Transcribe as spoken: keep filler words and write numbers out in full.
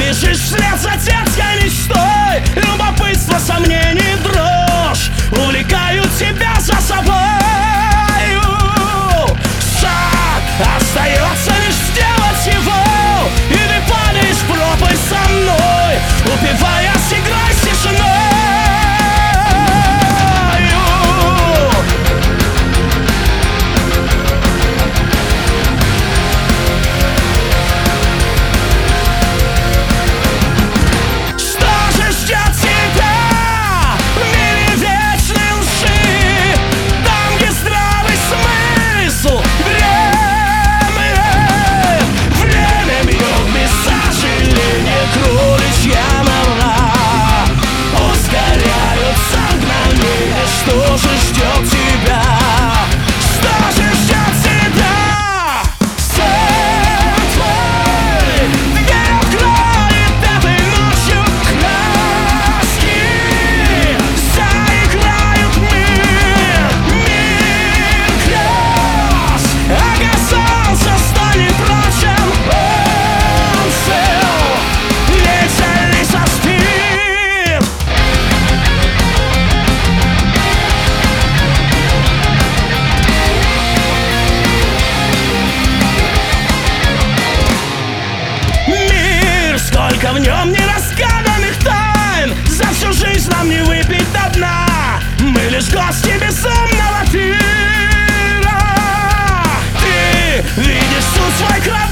Бежишь вслед за детской мечтой, любопытство, сомнений, дрожь увлекают тебя за собой. Шаг остается лишь сделать его, и ты падаешь в пропасть со мной, упиваясь игрой с тишиной. Что же ждет тебя? Что же ждет тебя? Сон твой, где укроет этой ночью краски, заиграют мир, мир грез. Оказался столь прочен он цел, ветер лишь соспит. Сколько в нем неразгаданных тайн, за всю жизнь нам не выпить до дна. Мы лишь гости безумного пира. Ты видишь всю свой кровь.